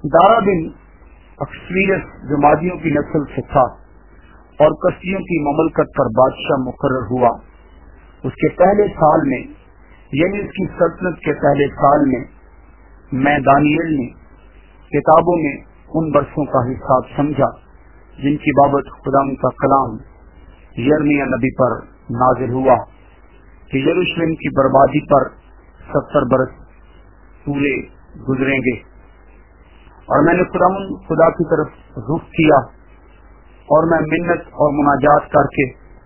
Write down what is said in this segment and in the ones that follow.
दारा बिन अक्सवीरस जो मादियों की नस्ल से था और कस्तियों की ममलकत पर बादशाह मुकर्रर हुआ, उसके पहले साल में यानी उसकी सल्तनत के पहले साल में मैं दानियल ने किताबों में उन बरसों का हिसाब समझा जिनकी बाबत खुदा का कलाम यिर्मयाह नबी पर नाजिल हुआ कि यरूशलेम की बर्बादी पर 70 बरस पूरे गुजरेंगे। और मैंने खुदा की तरफ रुख किया और मैं मिन्नत और मुनाजात करके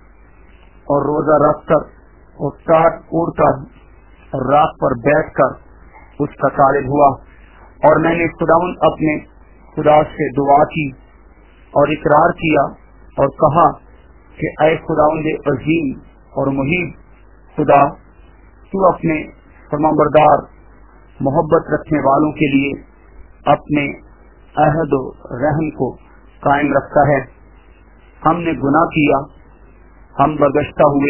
और रोजा रखकर और टाट ओढ़कर और रात पर बैठकर उसका तालिब हुआ। और मैंने अपने खुदा से दुआ की और इकरार किया और कहा कि ऐ खुदावंद अजीम और मुहीब खुदा, तू अपने फरमाबरदार मोहब्बत रखने वालों के लिए अपने अहद और रहम को कायम रखता है। हमने गुनाह किया, हम बरगश्ता हुए,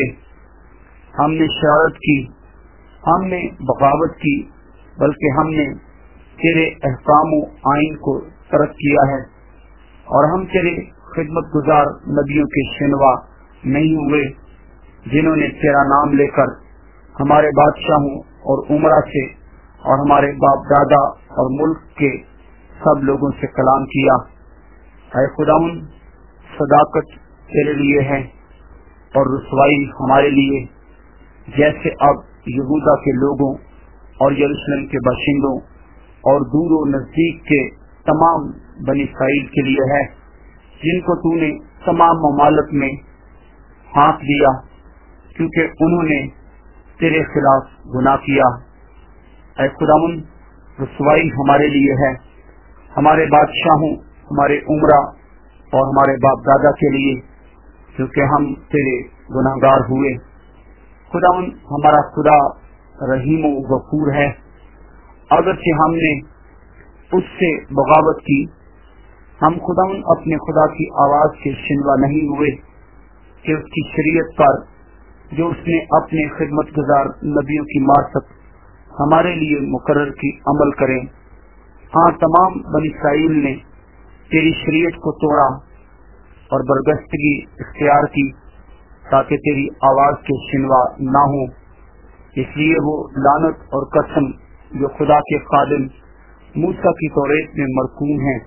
हमने शरारत की, हमने बगावत की, बल्कि हमने तेरे अहकाम व आइन को तरक किया है और हम तेरे खिदमत गुजार नबियों के शिनवा नहीं हुए जिन्होंने तेरा नाम लेकर हमारे बादशाहों और उमरा से और हमारे बाप दादा और मुल्क के सब लोगों से कलाम किया। ऐ खुदावन, सदाकत तेरे लिए है और रुसवाई हमारे लिए, जैसे अब यहूदा के लोगों और यरूशलेम के बाशिंदों और दूर व नजदीक के तमाम बनी इस्राएल के लिए है, जिनको तूने तमाम ममालिक में हाँक दिया क्योंकि उन्होंने तेरे खिलाफ गुनाह किया। ऐ खुदावन, रुसवाई हमारे लिए है, हमारे बादशाहों, हमारे उमरा और हमारे बाप दादा के लिए, क्योंकि हम तेरे गुनाहगार हुए। खुदावन, हमारा खुदा रहीम व गफूर है। अगरचे हमने उससे बगावत की, हम खुदावन अपने खुदा की आवाज के शिनवा नहीं हुए कि उसकी शरीयत पर जो उसने अपने खिदमत गुजार नबियों की मार्फत हमारे लिए मुकर्रर की अमल करें। हाँ, तमाम बनी इस्राएल ने तेरी शरीयत को तोड़ा और बरगश्तगी इख्तियार की ताकि तेरी आवाज के शिनवा ना हो। इसलिए वो लानत और कसम जो खुदा के खादिम मूसा की तौरेत में मरकूम है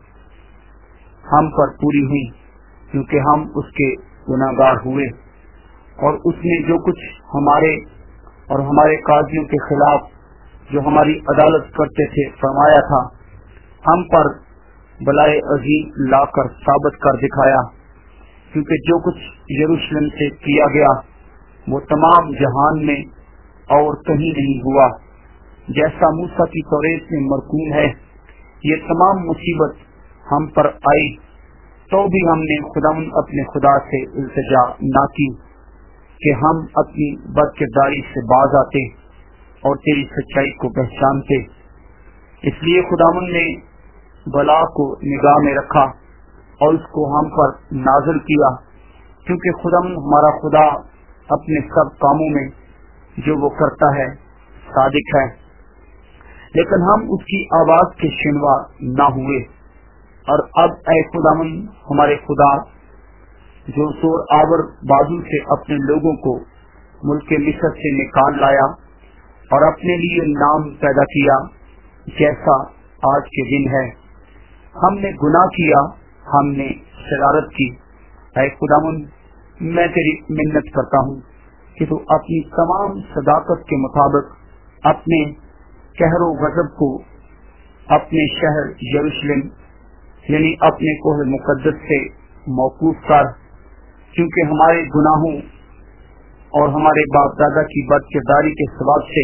हम पर पूरी हुई, क्योंकि हम उसके गुनाहगार हुए और उसने जो कुछ हमारे और हमारे काजियों के खिलाफ जो हमारी अदालत करते थे फरमाया था, हम पर बलाए अजीम लाकर साबित कर दिखाया। क्योंकि जो कुछ यरूशलेम से किया गया वो तमाम जहान में और कहीं नहीं हुआ। जैसा मूसा की तौरेत में मरकूम है, ये तमाम मुसीबत हम पर आई तो भी हमने अपने खुदा से इल्तिजा ना की कि हम अपनी बदकिरदारी से बाज आते और तेरी सच्चाई को पहचानते। इसलिए खुदावन ने बला को निगाह में रखा और उसको हम पर नाज़िल किया, क्योंकि खुदावन हमारा खुदा अपने सब कामों में जो वो करता है सादिक है। लेकिन हम उसकी आवाज के शिनवा ना हुए। और अब ऐ खुदावन हमारे खुदा, जो शोर आवर बाजू से अपने लोगों को मुल्क मिस्र से निकाल लाया और अपने लिए नाम पैदा किया जैसा आज के दिन है, हमने गुनाह किया, हमने शरारत की। ऐ खुदावन, मैं तेरी मिन्नत करता हूँ कि तू अपनी तमाम सदाकत के मुताबिक अपने कहरो गजब को अपने शहर यरूशलेम यानी अपने कोह मुकद्दस से मौकूफ कर, क्योंकि हमारे गुनाहों और हमारे बाप दादा की बदकिरदारी के सबब से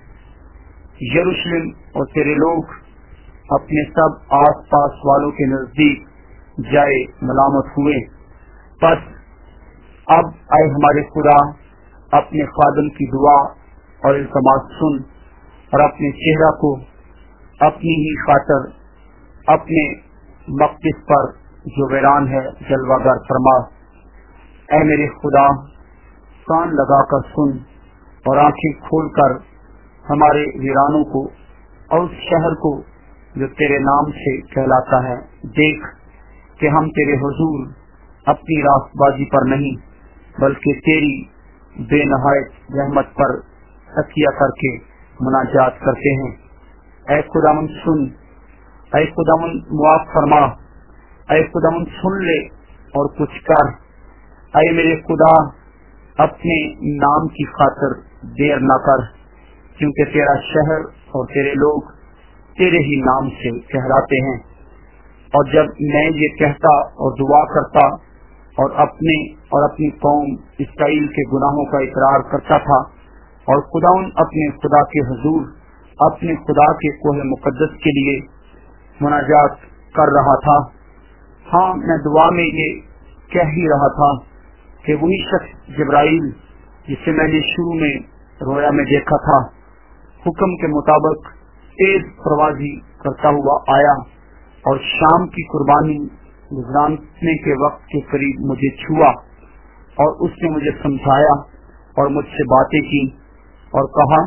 यरूशलेम और तेरे लोग अपने सब आस पास वालों के नजदीक जाए मलामत हुए। बस अब आए हमारे खुदा, अपने खादम की दुआ और इल्तमास सुन और अपने चेहरा को अपनी ही खातर अपने मक़दिस पर जो वीरान है जलवागर फरमा। ऐ मेरे खुदा, कान लगाकर सुन और आंखें खोलकर हमारे वीरानों को और उस शहर को जो तेरे नाम से कहलाता है। देख कि हम तेरे हुजूर अपनी रास्तबाजी पर नहीं बल्कि तेरी बेनहायत रहमत पर तकिया करके मुनाजात करते हैं। ऐ खुदावन सुन, ऐ खुदावन मुआफ फरमा, ऐ खुदावन सुन ले और कुछ कर। ऐ मेरे खुदा अपने नाम की खातिर देर न कर, क्योंकि तेरा शहर और तेरे लोग तेरे ही नाम से कहलाते हैं। और जब मैं ये कहता और दुआ करता और अपनी कौम इसराइल के गुनाहों का इकरार करता था और खुदाउन अपने खुदा के हुजूर अपने खुदा के कोहे मुकद्दस के लिए मुनाजात कर रहा था, हाँ मैं दुआ में ये कह ही रहा था कि वही शख्स जिब्राइल जिसे मैंने शुरू में रोया में देखा था, हुक्म के मुताबिक तेज परवाजी करता हुआ आया और शाम की कुर्बानी गुजराने के वक्त के करीब मुझे छुआ और उसने मुझे समझाया और मुझसे बातें की और कहा,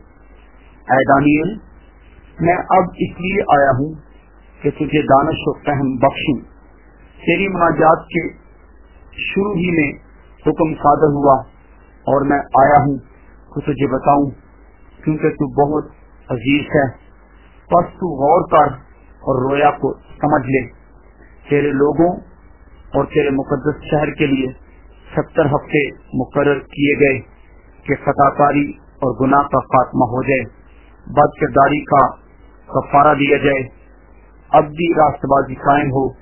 ऐ दानियल, मैं अब इसलिए आया हूँ कि तुझे दानिश और फहम बख्शूं। तेरी मुनाजात के शुरू ही में हुक्म सादर हुआ और मैं आया हूँ कि तुझे बताऊं, क्योंकि तू बहुत अजीज है। बस तू गौर कर और रोया को समझ ले। तेरे लोगों और तेरे मुकद्दस शहर के लिए 70 हफ्ते मुकर्रर किए गए कि खताकारी और गुनाह का खात्मा हो जाए, बदकिरदारी का कफारा दिया जाए, अब्दी रास्तबाजी कायम हो,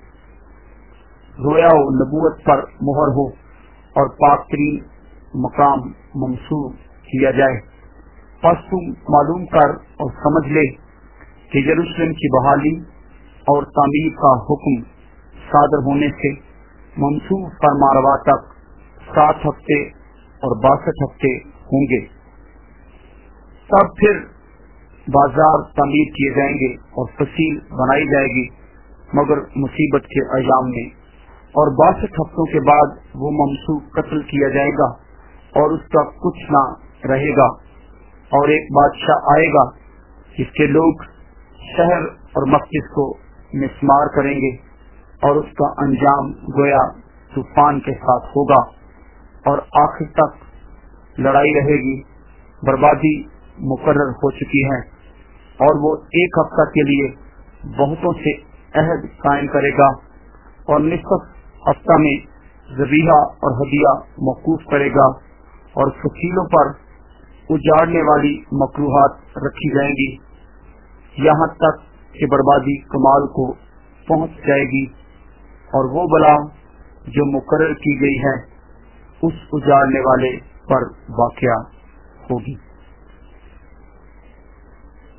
रोया हो नबूवत पर मुहर हो और पाकतरीन मकाम मंसूब किया जाए। बस तुम मालूम कर और समझ ले कि यरूशलेम की बहाली और तामीर का हुक्म सादर होने से मंसूब फरमारवा तक 7 हफ्ते और 62 हफ्ते होंगे। तब फिर बाजार तामीर किए जाएंगे और फसील बनाई जाएगी, मगर मुसीबत के अयाम में, और 62 हफ्तों के बाद वो मंसूब कत्ल किया जाएगा और उसका कुछ ना रहेगा। और एक बादशाह आएगा जिसके लोग शहर और मस्जिद को मिस्मार करेंगे और उसका अंजाम गोया तूफान के साथ होगा और आखिर तक लड़ाई रहेगी। बर्बादी मुकर्रर हो चुकी है और वो 1 हफ्ता के लिए बहुतों से अहद कायम करेगा और निसफ हफ्ता में ज़बीहा और हदिया मौकूफ करेगा और फसीलों पर उजाड़ने वाली मकरूहात रखी जाएंगी, यहाँ तक कि बर्बादी कमाल को पहुंच जाएगी और वो बला जो मुकर्रर की गई है उस उजाड़ने वाले पर वाक़या होगी।